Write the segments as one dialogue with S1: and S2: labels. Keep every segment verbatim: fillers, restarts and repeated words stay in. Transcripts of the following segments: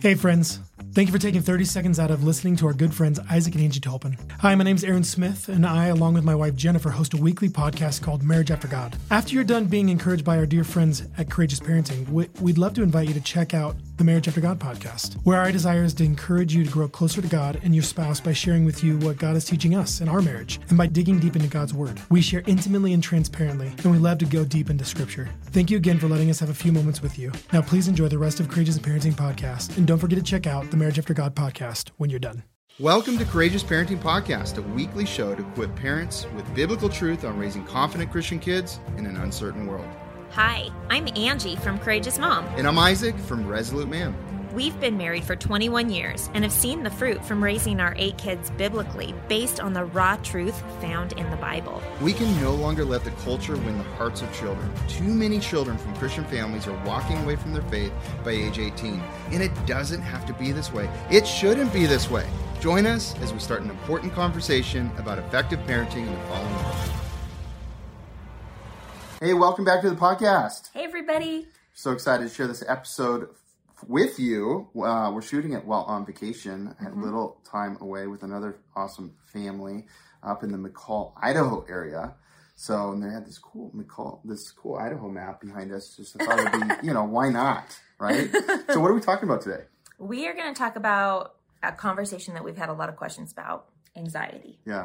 S1: Hey friends, thank you for taking thirty seconds out of listening to our good friends Isaac and Angie Tolpin. Hi, my name is Aaron Smith, and I, along with my wife Jennifer, host a weekly podcast called Marriage After God. After you're done being encouraged by our dear friends at Courageous Parenting, we'd love to invite you to check out the Marriage After God podcast, where our desire is to encourage you to grow closer to God and your spouse by sharing with you what God is teaching us in our marriage, and by digging deep into God's Word. We share intimately and transparently, and we love to go deep into Scripture. Thank you again for letting us have a few moments with you. Now please enjoy the rest of Courageous Parenting podcast, and don't forget to check out the Marriage After God podcast when you're done.
S2: Welcome to Courageous Parenting Podcast, a weekly show to equip parents with biblical truth on raising confident Christian kids in an uncertain world.
S3: Hi, I'm Angie from Courageous Mom.
S2: And I'm Isaac from Resolute Man.
S3: We've been married for twenty-one years and have seen the fruit from raising our eight kids biblically based on the raw truth found in the Bible.
S2: We can no longer let the culture win the hearts of children. Too many children from Christian families are walking away from their faith by age eighteen. And it doesn't have to be this way. It shouldn't be this way. Join us as we start an important conversation about effective parenting in the fallen world. Hey, welcome back to the podcast.
S3: Hey, everybody.
S2: So excited to share this episode with you. Uh, we're shooting it while on vacation. I had a little time away with another awesome family up in the McCall, Idaho area. So, and they had this cool McCall, this cool Idaho map behind us. Just I thought it'd be, you know, why not, right? So what are we talking about today?
S3: We are going to talk about a conversation that we've had a lot of questions about, anxiety.
S2: Yeah.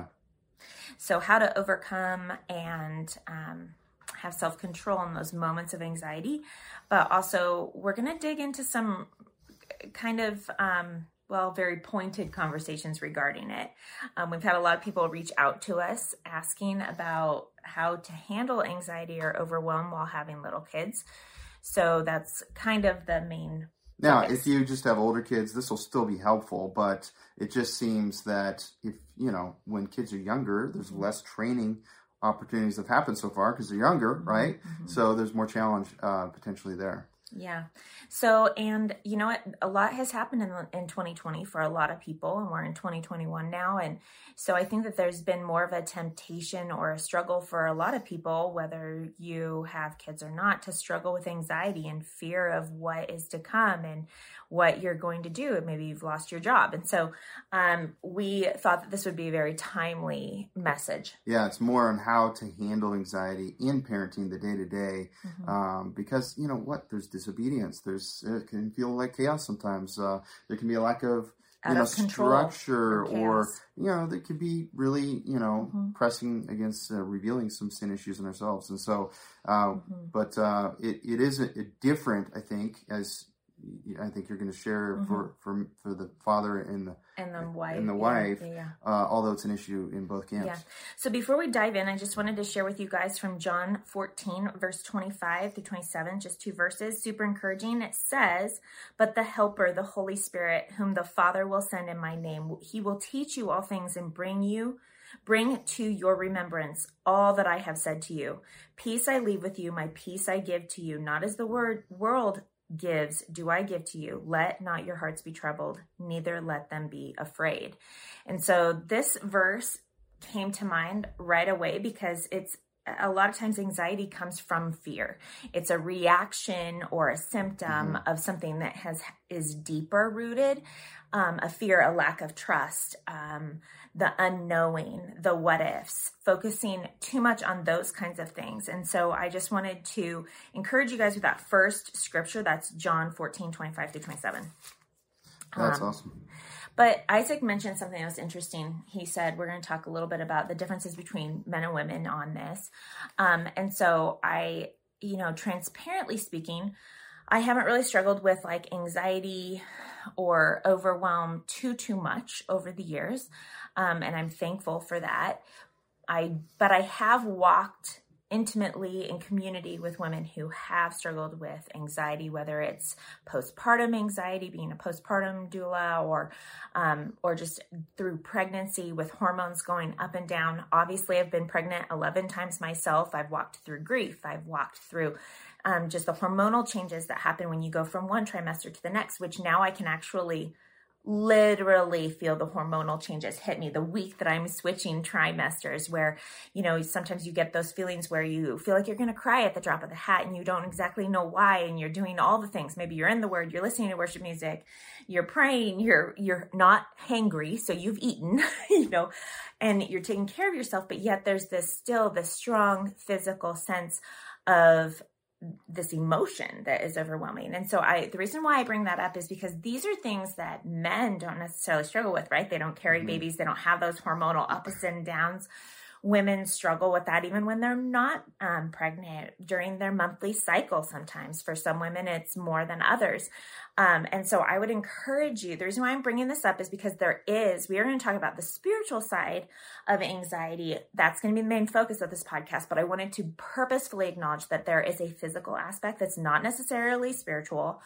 S3: So how to overcome and um, have self-control in those moments of anxiety. But also, we're going to dig into some kind of, um, well, very pointed conversations regarding it. Um, we've had a lot of people reach out to us asking about how to handle anxiety or overwhelm while having little kids. So that's kind of the main
S2: Now,
S3: focus.
S2: if you just have older kids, this will still be helpful, but it just seems that if, you know, when kids are younger, there's less training opportunities have happened so far because they're younger, right? Mm-hmm. So there's more challenge uh, potentially there.
S3: Yeah. So, and you know what, a lot has happened in, in twenty twenty for a lot of people, and we're in twenty twenty-one now. And so I think that there's been more of a temptation or a struggle for a lot of people, whether you have kids or not, to struggle with anxiety and fear of what is to come and what you're going to do. Maybe you've lost your job. And so um, we thought that this would be a very timely message.
S2: Yeah, it's more on how to handle anxiety in parenting the day-to-day,
S3: Mm-hmm.
S2: um, because, you know what, there's disobedience. There's It can feel like chaos sometimes. Uh, there can be a lack of, you
S3: Out
S2: know,
S3: of control
S2: structure,
S3: or
S2: or, you know, that could be really, you know,
S3: Mm-hmm.
S2: pressing against uh, revealing some sin issues in ourselves. And so, uh,
S3: Mm-hmm.
S2: but uh, it, it is a, a different, I think, as I think you're going to share
S3: Mm-hmm.
S2: for, for for the father and the
S3: And the wife.
S2: and the
S3: yeah,
S2: wife,
S3: Yeah. yeah.
S2: uh, although it's an issue in both camps.
S3: Yeah. So before we dive in, I just wanted to share with you guys from John fourteen, verse twenty-five through twenty-seven, just two verses, super encouraging. It says, "But the Helper, the Holy Spirit, whom the Father will send in my name, he will teach you all things and bring you, bring to your remembrance all that I have said to you. Peace I leave with you, my peace I give to you, not as the word world gives do I give to you. Let not your hearts be troubled, neither let them be afraid." And so this verse came to mind right away because it's a lot of times anxiety comes from fear. It's a reaction or a symptom mm-hmm. of something that has is deeper rooted, um, a fear, a lack of trust, um, the unknowing, the what ifs, focusing too much on those kinds of things. And so I just wanted to encourage you guys with that first scripture. That's John fourteen, twenty-five through twenty-seven.
S2: That's
S3: um,
S2: awesome.
S3: But Isaac mentioned something that was interesting. He said, we're going to talk a little bit about the differences between men and women on this. Um, and so I, you know, transparently speaking, I haven't really struggled with like anxiety or overwhelm too, too much over the years. Um, and I'm thankful for that. I, but I have walked intimately in community with women who have struggled with anxiety, whether it's postpartum anxiety, being a postpartum doula, or um, or just through pregnancy with hormones going up and down. Obviously, I've been pregnant eleven times myself. I've walked through grief. I've walked through um, just the hormonal changes that happen when you go from one trimester to the next, which now I can actually literally feel the hormonal changes hit me the week that I'm switching trimesters, where, you know, sometimes you get those feelings where you feel like you're going to cry at the drop of the hat and you don't exactly know why. And you're doing all the things. Maybe you're in the word, you're listening to worship music, you're praying, you're, you're not hangry. So you've eaten, you know, and you're taking care of yourself, but yet there's this still this strong physical sense of this emotion that is overwhelming. And so I, the reason why I bring that up is because these are things that men don't necessarily struggle with, right? They don't carry mm-hmm. babies. They don't have those hormonal ups and downs. Women struggle with that even when they're not um, pregnant, during their monthly cycle. Sometimes for some women, it's more than others. Um, and so I would encourage you, the reason why I'm bringing this up is because there is, we are going to talk about the spiritual side of anxiety. That's going to be the main focus of this podcast, but I wanted to purposefully acknowledge that there is a physical aspect that's not necessarily spiritual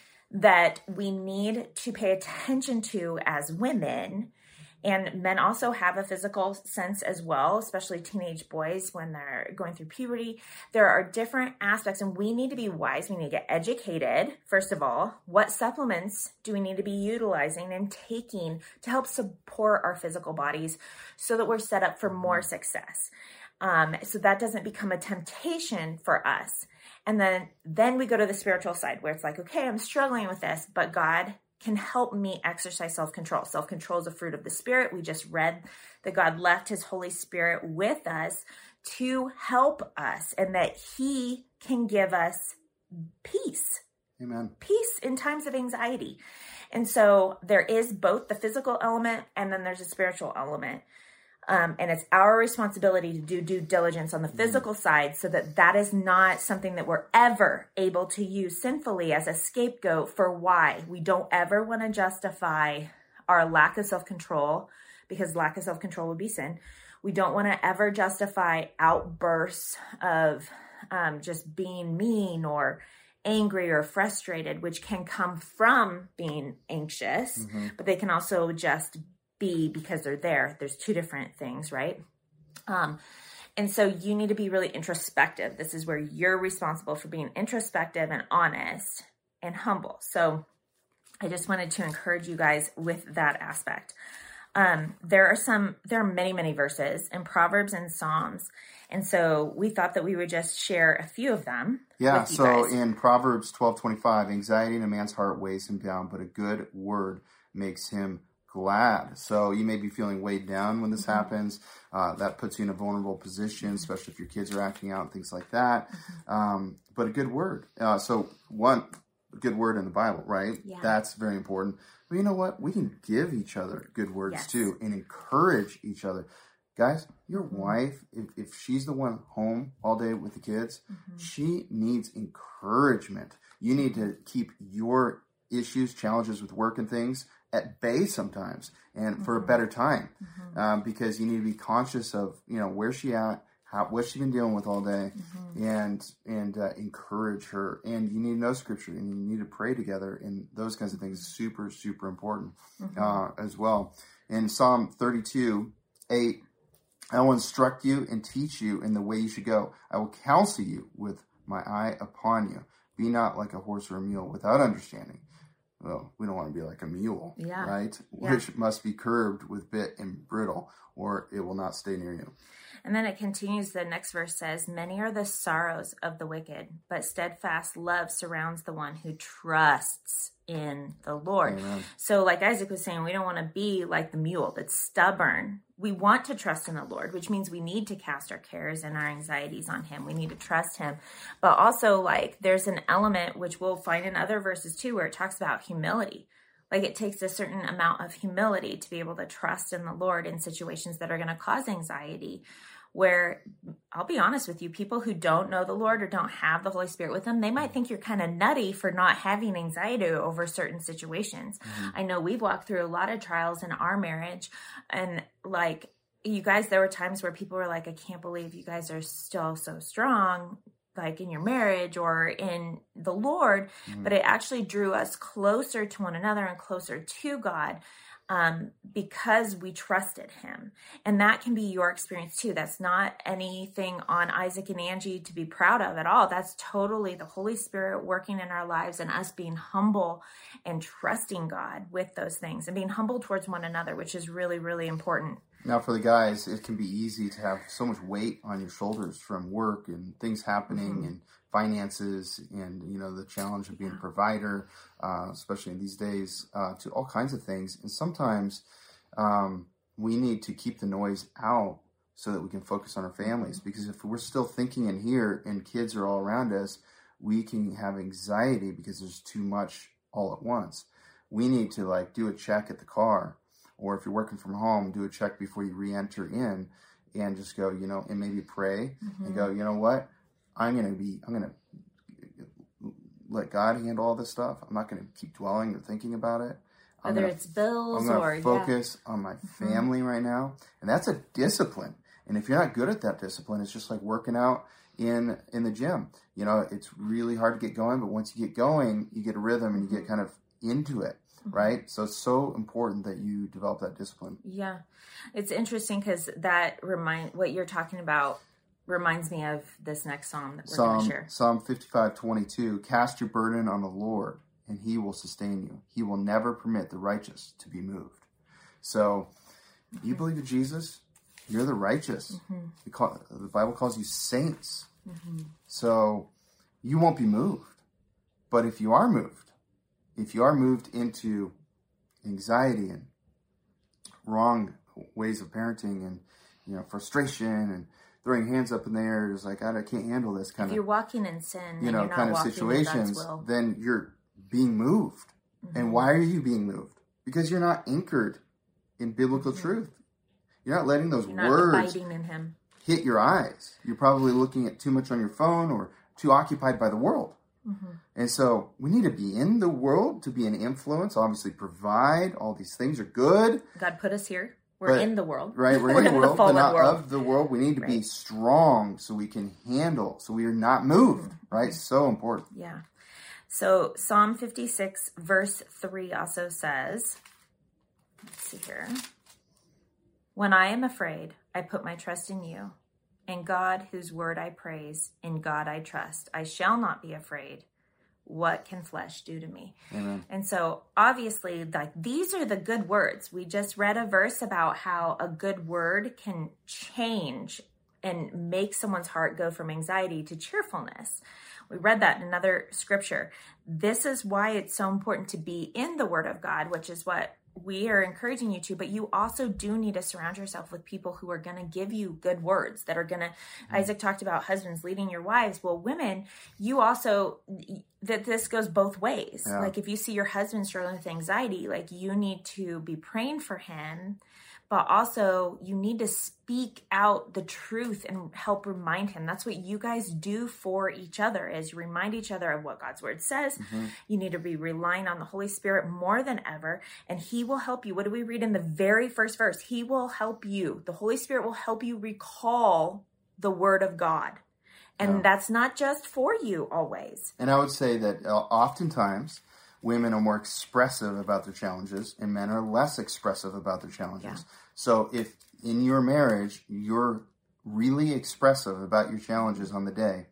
S3: that we need to pay attention to as women. And men also have a physical sense as well, especially teenage boys when they're going through puberty. There are different aspects, and we need to be wise. We need to get educated, first of all. What supplements do we need to be utilizing and taking to help support our physical bodies so that we're set up for more success? Um, so that doesn't become a temptation for us. And then, then we go to the spiritual side where it's like, okay, I'm struggling with this, but God can help me exercise self-control. Self-control is a fruit of the Spirit. We just read that God left his Holy Spirit with us to help us and that he can give us peace.
S2: Amen.
S3: Peace in times of anxiety. And so there is both the physical element and then there's a spiritual element. Um, and it's our responsibility to do due diligence on the physical mm. side so that that is not something that we're ever able to use sinfully as a scapegoat for why. We don't ever want to justify our lack of self-control, because lack of self-control would be sin. We don't want to ever justify outbursts of um, just being mean or angry or frustrated, which can come from being anxious, mm-hmm. but they can also just be because they're there. There's two different things, right? Um, and so you need to be really introspective. This is where you're responsible for being introspective and honest and humble. So I just wanted to encourage you guys with that aspect. Um, there are some, there are many, many verses in Proverbs and Psalms. And so we thought that we would just share a few of them.
S2: Yeah.
S3: With you
S2: so
S3: guys.
S2: In Proverbs twelve twenty-five, anxiety in a man's heart weighs him down, but a good word makes him glad. So you may be feeling weighed down when this mm-hmm. happens. Uh, that puts you in a vulnerable position, mm-hmm. especially if your kids are acting out and things like that. Mm-hmm. Um, but a good word. Uh, so one, a good word in the Bible, right?
S3: Yeah.
S2: That's very important. But you know what? We can give each other good words yes. too and encourage each other. Guys, your mm-hmm. wife, if, if she's the one home all day with the kids, mm-hmm. she needs encouragement. You need to keep your issues, challenges with work and things at bay sometimes, and mm-hmm. for a better time, mm-hmm. um, because you need to be conscious of, you know, where's she at, how, what's she been dealing with all day, mm-hmm. and and uh, encourage her. And you need to know scripture, and you need to pray together, and those kinds of things. Super, super important mm-hmm. uh, as well. In Psalm thirty-two, eight, I will instruct you and teach you in the way you should go. I will counsel you with my eye upon you. Be not like a horse or a mule without understanding. Well, we don't want to be like a mule,
S3: yeah.
S2: right?
S3: Yeah.
S2: Which must be curbed with bit and bridle, or it will not stay near you.
S3: And then it continues, the next verse says, many are the sorrows of the wicked, but steadfast love surrounds the one who trusts in the Lord.
S2: Amen.
S3: So like Isaac was saying, we don't want to be like the mule that's stubborn. We want to trust in the Lord, which means we need to cast our cares and our anxieties on him. We need to trust him. But also, like, there's an element which we'll find in other verses too, where it talks about humility. Like, it takes a certain amount of humility to be able to trust in the Lord in situations that are going to cause anxiety. Where, I'll be honest with you, people who don't know the Lord or don't have the Holy Spirit with them, they might think you're kind of nutty for not having anxiety over certain situations. Mm-hmm. I know we've walked through a lot of trials in our marriage, and like, you guys, there were times where people were like, I can't believe you guys are still so strong, like in your marriage or in the Lord, mm-hmm. but it actually drew us closer to one another and closer to God. um, because we trusted him. And that can be your experience too. That's not anything on Isaac and Angie to be proud of at all. That's totally the Holy Spirit working in our lives and us being humble and trusting God with those things and being humble towards one another, which is really, really important.
S2: Now, for the guys, it can be easy to have so much weight on your shoulders from work and things happening mm-hmm. and finances and, you know, the challenge of being a provider, uh, especially in these days, uh, to all kinds of things. And sometimes um, we need to keep the noise out so that we can focus on our families. Because if we're still thinking in here and kids are all around us, we can have anxiety because there's too much all at once. We need to like do a check at the car. Or if you're working from home, do a check before you re-enter in and just go, you know, and maybe pray mm-hmm. and go, you know what? I'm going to be, I'm going to let God handle all this stuff. I'm not going to keep dwelling or thinking about it. I'm
S3: Whether
S2: gonna,
S3: it's bills
S2: I'm gonna
S3: or
S2: focus
S3: yeah.
S2: on my family mm-hmm. right now. And that's a discipline. And if you're not good at that discipline, it's just like working out in, in the gym. You know, it's really hard to get going, but once you get going, you get a rhythm and you get kind of into it. Right? So it's so important that you develop that discipline.
S3: Yeah. It's interesting because that remind what you're talking about reminds me of this next psalm that we're going to share.
S2: Psalm fifty-five twenty-two, cast your burden on the Lord and he will sustain you. He will never permit the righteous to be moved. So mm-hmm. you believe in Jesus, you're the righteous. Mm-hmm. Call, the Bible calls you saints. Mm-hmm. So you won't be moved. But if you are moved, if you are moved into anxiety and wrong ways of parenting and, you know, frustration and throwing hands up in the air, just like, I can't handle this kind
S3: if
S2: of,
S3: you're walking in sin,
S2: you know,
S3: and you're
S2: kind
S3: not
S2: of
S3: walking
S2: situations,
S3: in God's will.
S2: Then you're being moved. Mm-hmm. And why are you being moved? Because you're not anchored in biblical mm-hmm. truth. You're not letting those
S3: you're not
S2: words
S3: abiding in him.
S2: Hit your eyes. You're probably looking at too much on your phone or too occupied by the world. Mm-hmm. And so we need to be in the world to be an influence, obviously provide. All these things are good.
S3: God put us here. We're but, in the world.
S2: Right, we're, we're in the world, the but not world. Of the world. We need to right. be strong so we can handle, so we are not moved, mm-hmm. right? So important.
S3: Yeah. So Psalm fifty-six verse three also says, let's see here. When I am afraid, I put my trust in you. In God, whose word I praise, in God I trust. I shall not be afraid. What can flesh do to me?
S2: Amen.
S3: And so obviously, like, these are the good words. We just read a verse about how a good word can change and make someone's heart go from anxiety to cheerfulness. We read that in another scripture. This is why it's so important to be in the word of God, which is what we are encouraging you to, but you also do need to surround yourself with people who are going to give you good words that are going to, mm-hmm. Isaac talked about husbands leading your wives. Well, women, you also, that this goes both ways. Yeah. Like if you see your husband struggling with anxiety, like you need to be praying for him, but also you need to speak out the truth and help remind him. That's what you guys do for each other, is you remind each other of what God's word says. Mm-hmm. You need to be relying on the Holy Spirit more than ever, and he will help you. What do we read in the very first verse? He will help you. The Holy Spirit will help you recall the word of God. And yeah. that's not just for you always.
S2: And I would say that uh, oftentimes women are more expressive about their challenges and men are less expressive about their challenges. Yeah. So if in your marriage, you're really expressive about your challenges on the day,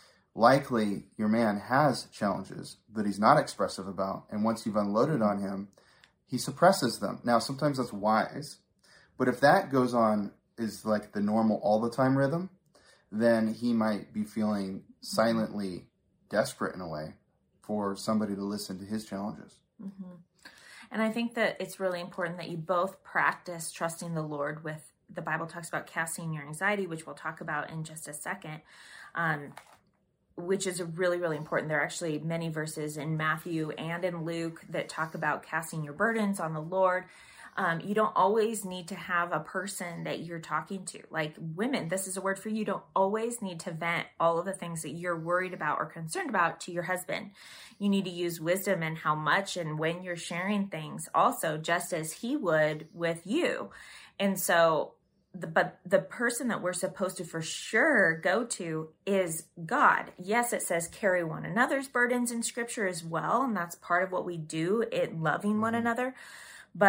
S2: likely your man has challenges that he's not expressive about. And once you've unloaded on him, he suppresses them. Now, sometimes that's wise, but if that goes on is like the normal all the time rhythm, then he might be feeling silently desperate in a way for somebody to listen to his challenges.
S3: Mm-hmm. And I think that it's really important that you both practice trusting the Lord with, the Bible talks about casting your anxiety, which we'll talk about in just a second, um, which is really, really important. There are actually many verses in Matthew and in Luke that talk about casting your burdens on the Lord. Um, you don't always need to have a person that you're talking to. Like women, this is a word for you. You don't always need to vent all of the things that you're worried about or concerned about to your husband. You need to use wisdom in how much and when you're sharing things also, just as he would with you. And so, the, but the person that we're supposed to for sure go to is God. Yes, it says carry one another's burdens in scripture as well. And that's part of what we do in loving one another. But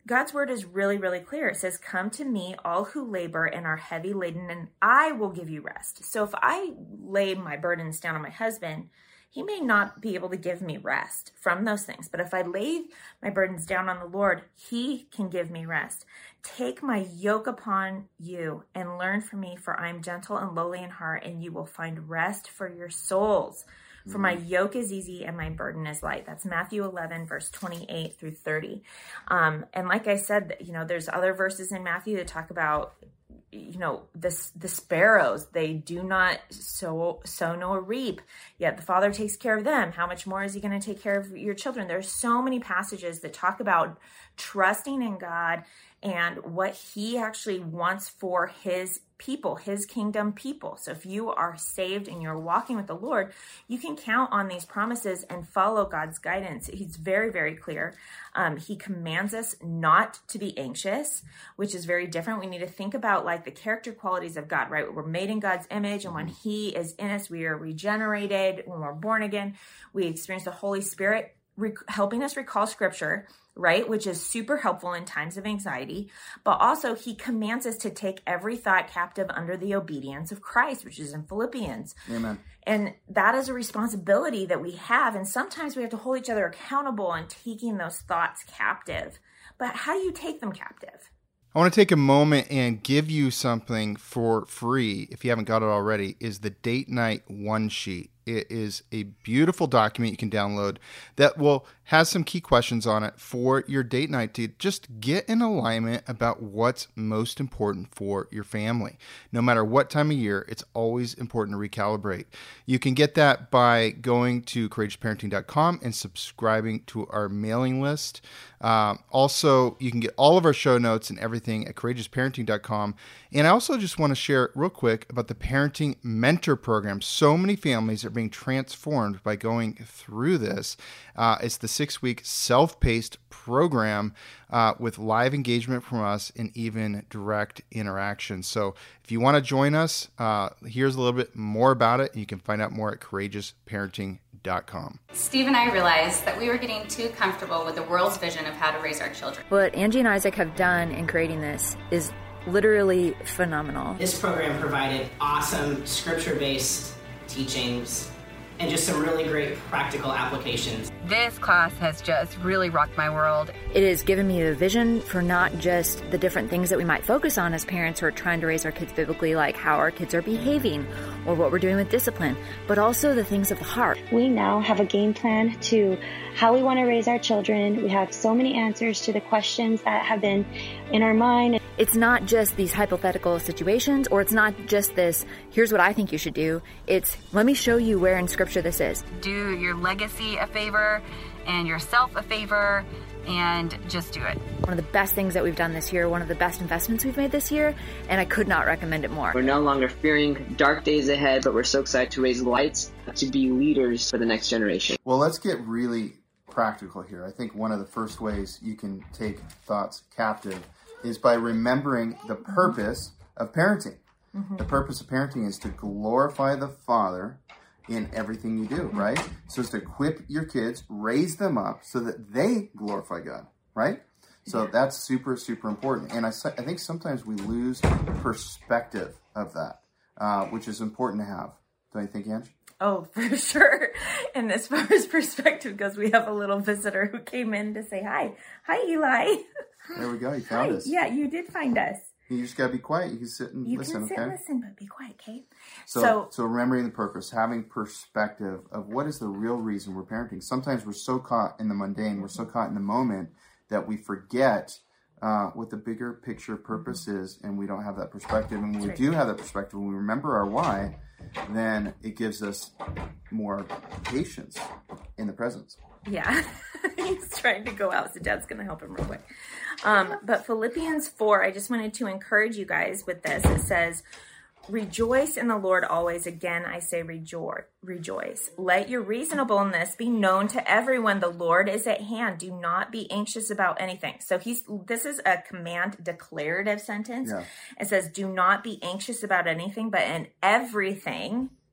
S3: God's word is really, really clear. It says, come to me, all who labor and are heavy laden, and I will give you rest. So if I lay my burdens down on my husband, he may not be able to give me rest from those things. But if I lay my burdens down on the Lord, he can give me rest. Take my yoke upon you and learn from me, for I am gentle and lowly in heart, and you will find rest for your souls. For my yoke is easy and my burden is light. That's Matthew eleven, verse twenty-eight through thirty. Um, and like I said, you know, there's other verses in Matthew that talk about, you know, the, the sparrows. They do not sow, sow nor reap, yet the Father takes care of them. How much more is he going to take care of your children? There's so many passages that talk about trusting in God and what he actually wants for his people, his kingdom people. So if you are saved and you're walking with the Lord, you can count on these promises and follow God's guidance. He's very, very clear. Um, he commands us not to be anxious, which is very different. We need to think about like the character qualities of God, right? We're made in God's image, and when he is in us, we are regenerated. When we're born again, we experience the Holy Spirit rec- helping us recall scripture, right? Which is super helpful in times of anxiety. But also he commands us to take every thought captive under the obedience of Christ, which is in Philippians.
S2: Amen.
S3: And that is a responsibility that we have. And sometimes we have to hold each other accountable on taking those thoughts captive. But how do you take them captive?
S4: I want to take a moment and give you something for free, if you haven't got it already, is the Date Night One Sheet. It is a beautiful document you can download that will has some key questions on it for your date night to just get in alignment about what's most important for your family. No matter what time of year, it's always important to recalibrate. You can get that by going to courageous parenting dot com and subscribing to our mailing list. Um, also, you can get all of our show notes and everything at courageous parenting dot com. And I also just want to share real quick about the Parenting Mentor Program. So many families are being transformed by going through this. Uh, it's the six-week self-paced program uh, with live engagement from us and even direct interaction. So if you want to join us, uh, here's a little bit more about it. You can find out more at courageous parenting dot com.
S5: Steve and I realized that we were getting too comfortable with the world's vision of how to raise our children.
S6: What Angie and Isaac have done in creating this is literally phenomenal.
S7: This program provided awesome scripture-based teachings and just some really great practical applications.
S8: This class has just really rocked my world.
S6: It has given me a vision for not just the different things that we might focus on as parents who are trying to raise our kids biblically, like how our kids are behaving or what we're doing with discipline, but also the things of the heart.
S9: We now have a game plan to how we want to raise our children. We have so many answers to the questions that have been in our mind.
S6: It's not just these hypothetical situations, or it's not just this, here's what I think you should do. It's, let me show you where in Scripture this is.
S8: Do your legacy a favor and yourself a favor and just do it.
S6: One of the best things that we've done this year, one of the best investments we've made this year, and I could not recommend it more.
S10: We're no longer fearing dark days ahead, but we're so excited to raise lights, to be leaders for the next generation.
S2: Well, let's get really practical here. I think one of the first ways you can take thoughts captive is by remembering the purpose of parenting. Mm-hmm. The purpose of parenting is to glorify the Father in everything you do, right? So it's to equip your kids, raise them up so that they glorify God, right? So yeah. That's super, super important. And I, I think sometimes we lose perspective of that, uh, which is important to have. Don't you think, Ange?
S3: Oh, for sure. And as far as perspective goes, we have a little visitor who came in to say hi. Hi, Eli.
S2: There we go. You found
S3: hi.
S2: us.
S3: Yeah, you did find us.
S2: You just got to be quiet. You can sit and
S3: you
S2: listen,
S3: can sit
S2: okay?
S3: and listen, but be quiet, okay?
S2: So,
S3: so,
S2: so remembering the purpose, having perspective of what is the real reason we're parenting. Sometimes we're so caught in the mundane, we're so caught in the moment that we forget uh, what the bigger picture purpose mm-hmm. is, and we don't have that perspective. And when
S3: That's
S2: we
S3: right.
S2: do have that perspective, when we remember our why, then it gives us more patience in the presence.
S3: Yeah, he's trying to go out, so Dad's going to help him real quick. Um, but Philippians four, I just wanted to encourage you guys with this. It says, rejoice in the Lord always. Again, I say rejoice. Rejoice. Let your reasonableness be known to everyone. The Lord is at hand. Do not be anxious about anything. So he's this is a command declarative sentence.
S2: Yeah.
S3: It says, do not be anxious about anything, but in everything,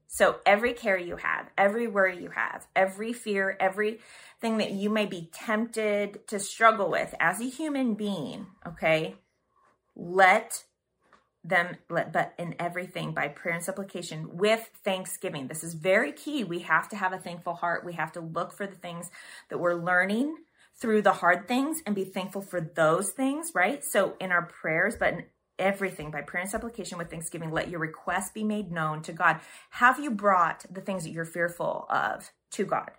S3: So every care you have, every worry you have, every fear, everything that you may be tempted to struggle with as a human being, okay, let them, let, but in everything by prayer and supplication with thanksgiving. This is very key. We have to have a thankful heart. We have to look for the things that we're learning through the hard things and be thankful for those things, right? So in our prayers, but in everything by prayer and supplication with thanksgiving, let your requests be made known to God. Have you brought the things that you're fearful of to God?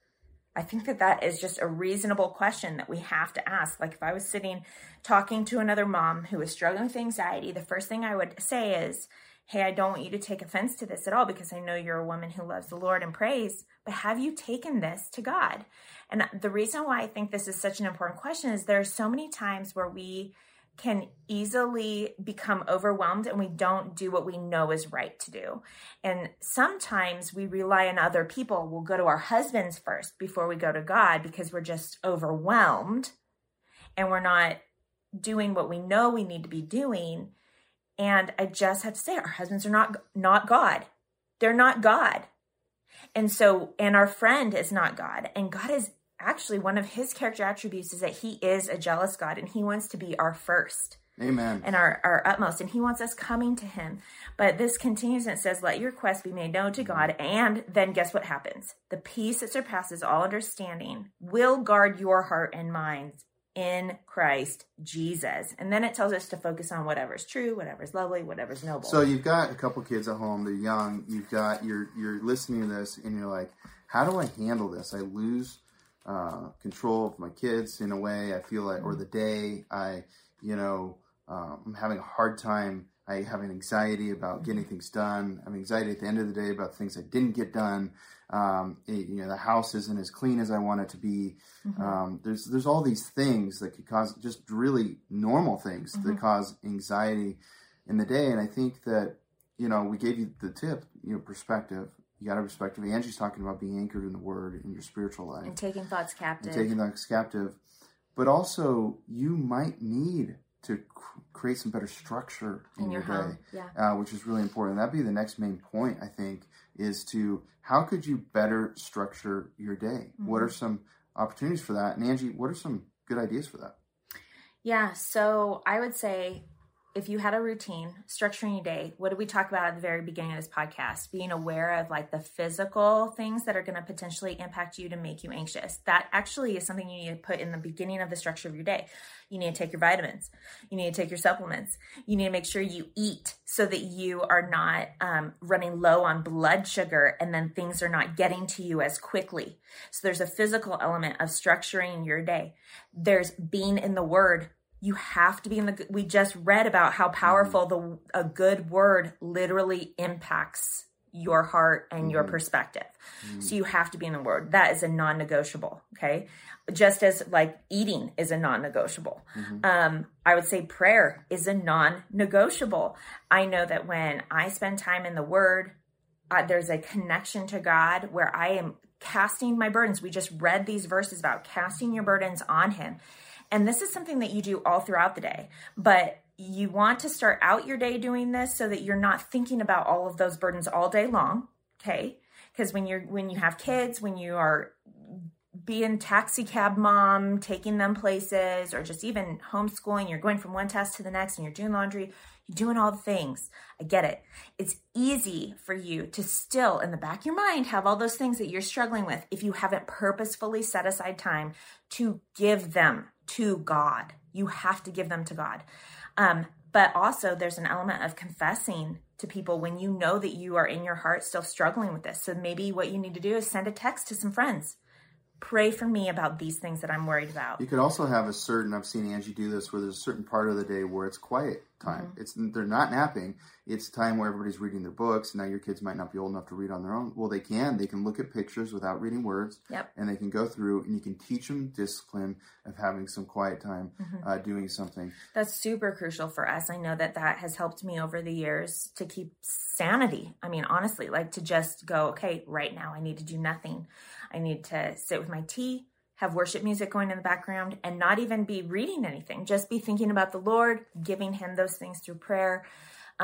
S3: I think that that is just a reasonable question that we have to ask. Like if I was sitting talking to another mom who is struggling with anxiety, the first thing I would say is, hey, I don't want you to take offense to this at all because I know you're a woman who loves the Lord and prays, but have you taken this to God? And the reason why I think this is such an important question is there are so many times where we can easily become overwhelmed and we don't do what we know is right to do. And sometimes we rely on other people. We'll go to our husbands first before we go to God because we're just overwhelmed and we're not doing what we know we need to be doing. And I just have to say, our husbands are not, not God. They're not God. And so, and our friend is not God. And God is actually, one of his character attributes is that he is a jealous God and he wants to be our first.
S2: Amen.
S3: And our, our utmost. And he wants us coming to him. But this continues and it says, let your requests be made known to God. And then guess what happens? The peace that surpasses all understanding will guard your heart and mind in Christ Jesus. And then it tells us to focus on whatever's true, whatever's lovely, whatever's noble.
S2: So you've got a couple kids at home. They're young. You've got, you're, you're listening to this and you're like, how do I handle this? I lose uh, control of my kids in a way. I feel like, or the day I, you know, uh, I'm having a hard time. I have an anxiety about getting things done. I have anxiety at the end of the day about things I didn't get done. Um, it, you know, the house isn't as clean as I want it to be. Mm-hmm. Um, there's, there's all these things that could cause just really normal things mm-hmm. that cause anxiety in the day. And I think that, you know, we gave you the tip, you know, perspective. You got a perspective. Angie's talking about being anchored in the Word in your spiritual life.
S3: And taking thoughts captive.
S2: And taking thoughts captive. But also, you might need to cr- create some better structure in, in your, your day,
S3: yeah.
S2: uh, which is really important. That'd be the next main point, I think, is to how could you better structure your day? Mm-hmm. What are some opportunities for that? And Angie, what are some good ideas for that?
S3: Yeah, so I would say, if you had a routine, structuring your day, what did we talk about at the very beginning of this podcast? Being aware of like the physical things that are going to potentially impact you to make you anxious. That actually is something you need to put in the beginning of the structure of your day. You need to take your vitamins. You need to take your supplements. You need to make sure you eat so that you are not um, running low on blood sugar and then things are not getting to you as quickly. So there's a physical element of structuring your day. There's being in the Word. You have to be in the, we just read about how powerful the a good word literally impacts your heart and mm-hmm. your perspective. Mm-hmm. So you have to be in the Word. That is a non-negotiable, okay? Just as like eating is a non-negotiable. Mm-hmm. Um, I would say prayer is a non-negotiable. I know that when I spend time in the Word, uh, there's a connection to God where I am casting my burdens. We just read these verses about casting your burdens on Him. And this is something that you do all throughout the day, but you want to start out your day doing this so that you're not thinking about all of those burdens all day long. Okay. Because when you're, when you have kids, when you are being taxi cab mom, taking them places, or just even homeschooling, you're going from one task to the next and you're doing laundry, you're doing all the things. I get it. It's easy for you to still in the back of your mind have all those things that you're struggling with if you haven't purposefully set aside time to give them to God. You have to give them to God. Um, but also there's an element of confessing to people when you know that you are in your heart still struggling with this. So maybe what you need to do is send a text to some friends. Pray for me about these things that I'm worried about.
S2: You could also have a certain, I've seen Angie do this, where there's a certain part of the day where it's quiet time. Mm-hmm. It's they're not napping. It's time where everybody's reading their books. Now your kids might not be old enough to read on their own. Well, they can. They can look at pictures without reading words.
S3: Yep.
S2: And they can go through and you can teach them discipline of having some quiet time, mm-hmm. uh, doing something.
S3: That's super crucial for us. I know that that has helped me over the years to keep sanity. I mean, honestly, like to just go, okay, right now I need to do nothing. I need to sit with my tea, have worship music going in the background, and not even be reading anything. Just be thinking about the Lord, giving Him those things through prayer. Um,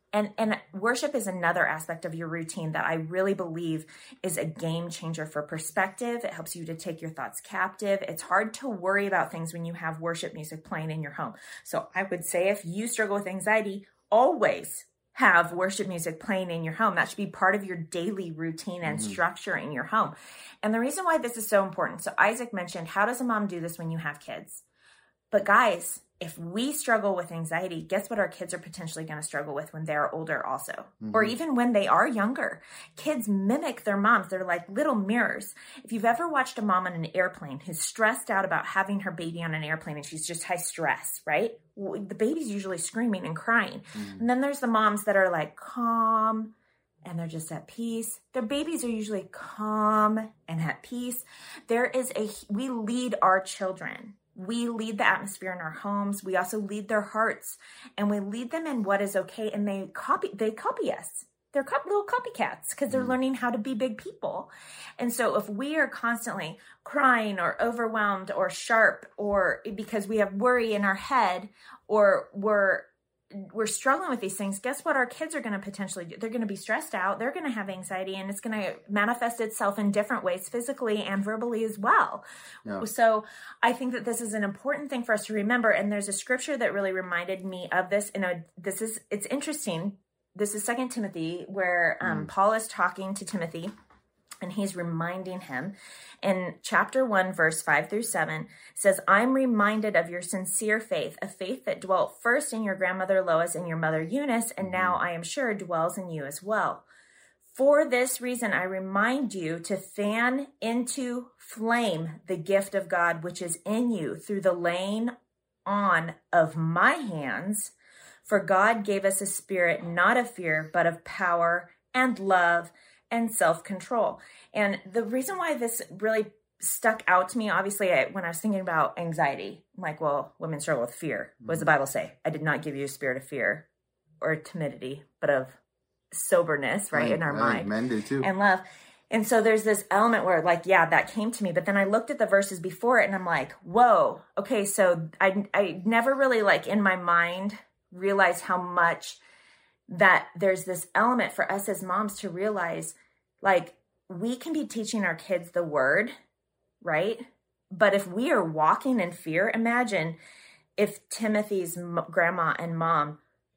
S3: And and worship is another aspect of your routine that I really believe is a game changer for perspective. It helps you to take your thoughts captive. It's hard to worry about things when you have worship music playing in your home. So I would say if you struggle with anxiety, always have worship music playing in your home. That should be part of your daily routine and mm-hmm. structure in your home. And the reason why this is so important, so Isaac mentioned, how does a mom do this when you have kids? But guys, if we struggle with anxiety, guess what our kids are potentially going to struggle with when they're older also, mm-hmm. or even when they are younger. Kids mimic their moms. They're like little mirrors. If you've ever watched a mom on an airplane who's stressed out about having her baby on an airplane and she's just high stress, right? The baby's usually screaming and crying. Mm-hmm. And then there's the moms that are like calm and they're just at peace. Their babies are usually calm and at peace. There is a, we lead our children. We lead the atmosphere in our homes. We also lead their hearts, and we lead them in what is okay. And they copy, they copy us. They're co- little copycats because they're mm. learning how to be big people. And so if we are constantly crying or overwhelmed or sharp, or because we have worry in our head, or we're we're struggling with these things, guess what our kids are going to potentially do? They're going to be stressed out. They're going to have anxiety, and it's going to manifest itself in different ways, physically and verbally as well. Yeah. So I think that this is an important thing for us to remember. And there's a scripture that really reminded me of this. And this is, it's interesting. This is Second Timothy, where um, mm. Paul is talking to Timothy, and he's reminding him in chapter one, verse five through seven, says, I'm reminded of your sincere faith, a faith that dwelt first in your grandmother Lois and your mother Eunice, and now I am sure dwells in you as well. For this reason, I remind you to fan into flame the gift of God, which is in you through the laying on of my hands. For God gave us a spirit not of fear, but of power and love and self-control. And the reason why this really stuck out to me, obviously, I, when I was thinking about anxiety, I'm like, well, women struggle with fear. What does the Bible say? I did not give you a spirit of fear or timidity, but of soberness, right, I, in our I mind.
S2: Men do too.
S3: And love. And so there's this element where, like, yeah, that came to me. But then I looked at the verses before it, and I'm like, whoa, okay, so I, I never really, like, in my mind realized how much that there's this element for us as moms to realize, like, we can be teaching our kids the word, right? But if we are walking in fear, imagine if Timothy's m- grandma and mom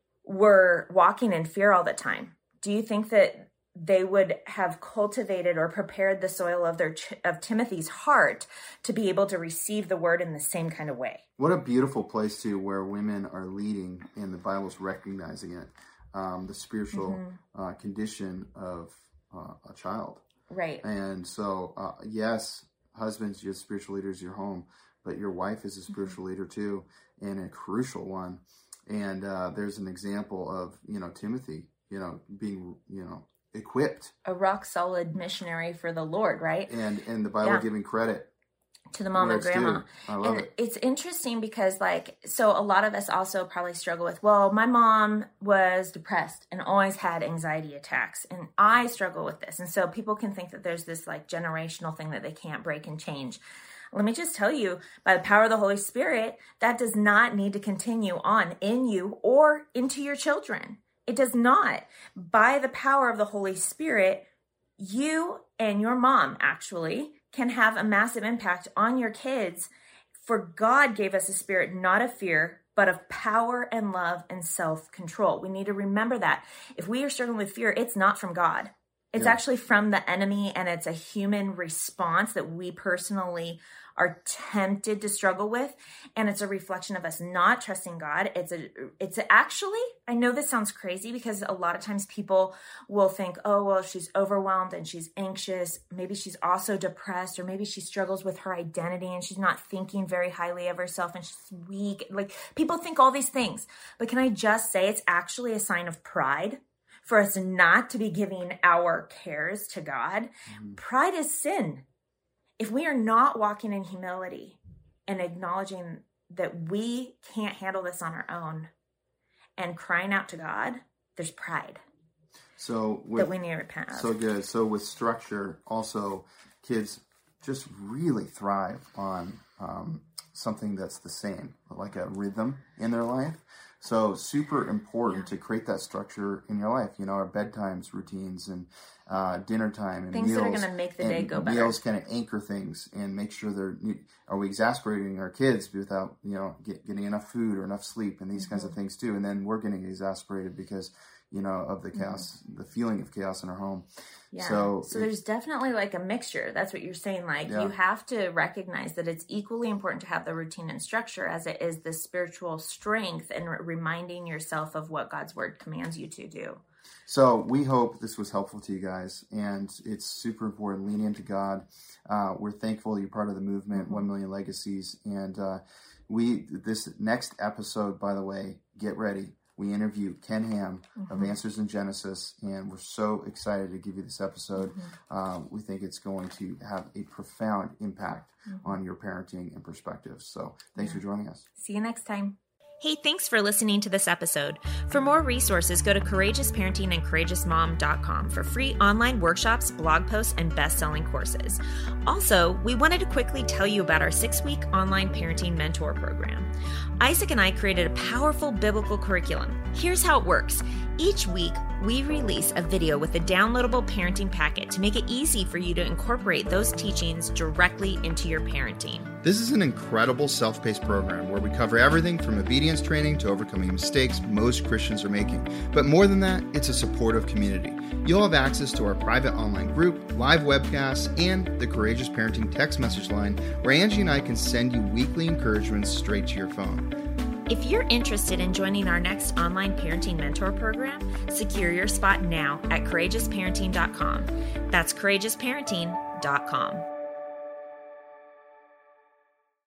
S3: were walking in fear all the time. Do you think that they would have cultivated or prepared the soil of their ch- of Timothy's heart to be able to receive the word in the same kind of way?
S2: What a beautiful place too, where women are leading and the Bible's recognizing it. Um, the spiritual mm-hmm. uh, condition of uh, a child.
S3: Right.
S2: And so, uh, yes, husbands, you're spiritual leaders in your home, but your wife is a spiritual mm-hmm. leader too, and a crucial one. And uh, there's an example of, you know, Timothy, you know, being, you know, equipped.
S3: A rock solid missionary for the Lord, right?
S2: And and the Bible
S3: yeah.
S2: giving credit
S3: to the mom and grandma.
S2: I love
S3: and
S2: it.
S3: It's interesting because, like, so a lot of us also probably struggle with, well, my mom was depressed and always had anxiety attacks, and I struggle with this. And so people can think that there's this, like, generational thing that they can't break and change. Let me just tell you, by the power of the Holy Spirit, that does not need to continue on in you or into your children. It does not. By the power of the Holy Spirit, you and your mom actually can have a massive impact on your kids. For God gave us a spirit not of fear, but of power and love and self-control. We need to remember that. If we are struggling with fear, it's not from God. It's yeah. actually from the enemy, and it's a human response that we personally are tempted to struggle with. And it's a reflection of us not trusting God. It's a, it's a, actually, I know this sounds crazy because a lot of times people will think, oh, well, she's overwhelmed and she's anxious. Maybe she's also depressed, or maybe she struggles with her identity and she's not thinking very highly of herself and she's weak. Like, people think all these things, but can I just say it's actually a sign of pride for us not to be giving our cares to God. Mm-hmm. Pride is sin. If we are not walking in humility and acknowledging that we can't handle this on our own and crying out to God, there's pride.
S2: So with,
S3: that we need to repent of.
S2: So good. So with structure, also, kids just really thrive on um, something that's the same. like a rhythm in their life. So super important
S3: Yeah.
S2: to create that structure in your life. You know, our bedtimes routines and uh, dinner time and
S3: Things
S2: meals.
S3: that are gonna make the day
S2: and
S3: go better.
S2: Meals kind of anchor things and make sure they're. Are we exasperating our kids without you know get, getting enough food or enough sleep and these mm-hmm. kinds of things too? And then we're getting exasperated because you know of the chaos, mm-hmm. the feeling of chaos in our home.
S3: Yeah.
S2: So,
S3: so there's definitely like a mixture. That's what you're saying. Like
S2: yeah.
S3: you have to recognize that it's equally important to have the routine and structure as it is the spiritual strength and re- reminding yourself of what God's word commands you to do.
S2: So we hope this was helpful to you guys, and it's super important. Lean into God. Uh, we're thankful you're part of the movement, One Million Legacies, and uh, we this next episode, by the way, get ready. We interview Ken Ham mm-hmm. of Answers in Genesis, and we're so excited to give you this episode. Mm-hmm. Uh, we think it's going to have a profound impact mm-hmm. on your parenting and perspectives. So thanks yeah. for joining us.
S3: See you next time. Hey, thanks for listening to this episode. For more resources, go to courageous parenting and courageous mom dot com for free online workshops, blog posts, and best-selling courses. Also, we wanted to quickly tell you about our six-week online parenting mentor program. Isaac and I created a powerful biblical curriculum. Here's how it works. Each week, we release a video with a downloadable parenting packet to make it easy for you to incorporate those teachings directly into your parenting.
S4: This is an incredible self-paced program where we cover everything from obedience training to overcoming mistakes most Christians are making. But more than that, it's a supportive community. You'll have access to our private online group, live webcasts, and the Courageous Parenting text message line where Angie and I can send you weekly encouragements straight to your phone.
S3: If you're interested in joining our next online parenting mentor program, secure your spot now at courageous parenting dot com. That's courageous parenting dot com.